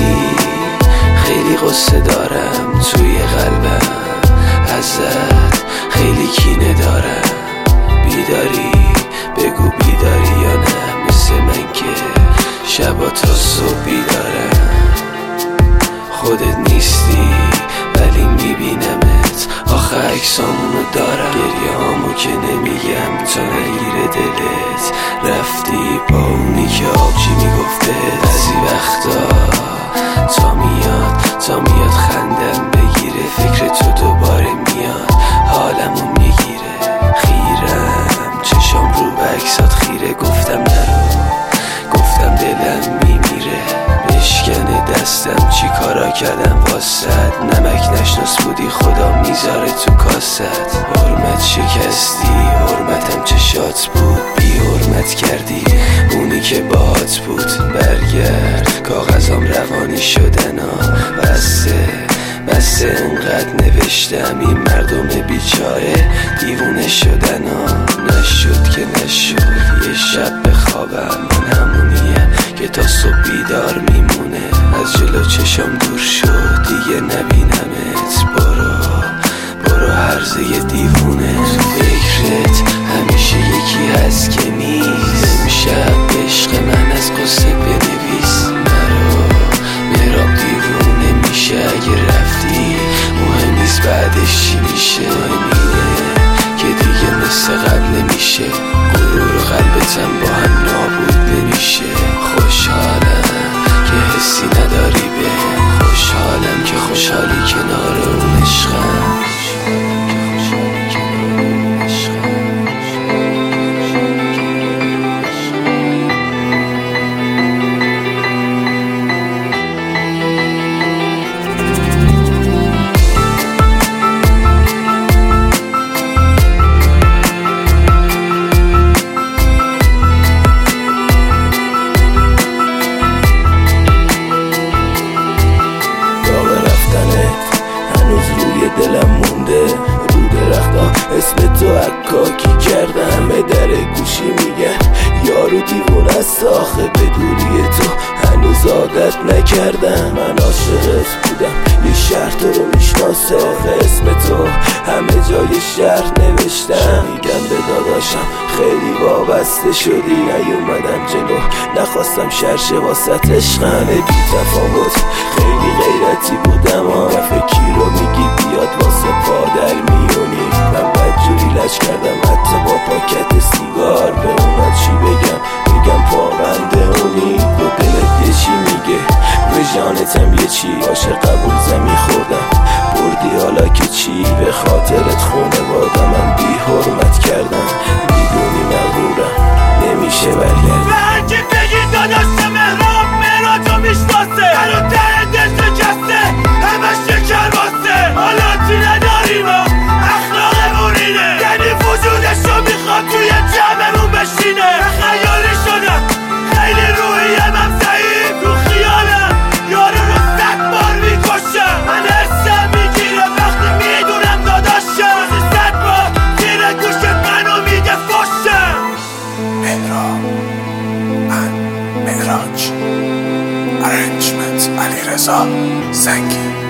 خیلی قصه دارم توی قلبم، ازت خیلی کینه دارم. بیداری بگو بیداری یا نه، مثل من که شبا تا صبح بیدارم. خودت نیستی ولی میبینمت، آخه عکسامونو دارم. گریه هامو که نمیگم تا نگیره دلت، رفتی با اونی که آبجی میگفته. بعضی وقتا تا میاد خندم بگیره، فکر تو دوباره میاد حالمو میگیره. خیرم چشام رو به عکسات خیره، گفتم نرو، گفتم دلم میمیره. بشکنه دستم چی کارا کردم واسد، نمک نشناس بودی خدا میذاره تو کاست. حرمت شکستی حرمتم چشات بود، بی حرمت کردی اونی که باهات بود. برگرد کاغذام روانی شدن ها، بسته انقدر نوشتم این مردم بیچاره دیوونه شدن ها. نشد که نشد یه شب بخوابم، من همونیم که تا صبح بیدار میمونه. از جلو چشم دور شد دیگه نبینمت، برو هرزه دیوونه. فکرت همیشه یکی هست که نیست، امشب عشق من از قصه بنویس. مراب دیوونه میشه اگه رفتی، مهم نیست بعدش چی میشه. مهمینه که دیگه مثل قبل نمیشه، غرور و قلبتم با هم نابود نمیشه. خوشحالم که حسی نداری به، خوشحالم که خوشحالی کنار اون عشقم. دلم مونده رو درختا، اسم تو عکاکی کردم به در گوشی میگن یارو دیوونه است. آخه به دوری تو هنوز عادت نکردم، من عاشقت بودم یه شهر تو رو میشناسه. آخه اسم تو همه جای شهر نوشتم، میگم به داداشم خیلی وابسته شدی. نیومدم جلو نخواستم شرشه واسط عشقم، بی تفاوت خیلی غیرتی بودم. فکی رو میگی بیاد واسه پادر میونی، من بدجوری لج کردم حتی با پاکت سیگار. به اونا چی بگم پابنده اونی، با دلت یه چی میگه به جانتم یه چی. عاشق قبول زمی خوردم بردی حالا که چی، به خاطرت خونواده من بی حرمت کردم. میدونی مغرورم نمیشه برگردم. به هرکی بگی داداش مهراتو میشناسه، هنو ته دل شکسته همش شکر واسه. حالاتی نداریم و اخلاقمونینه، یعنی وجودشو میخواد توی جمعمون بشینه. خیالی شدم خیلی روحیم هم ضعیف، تو خیالم یارو رو 100 بار میکشم. من حسم میگیره وقتی میدونم داداشم 100 بار زیر گوش منو میگه فشم. معراج Arrangement علیرضا زنگی.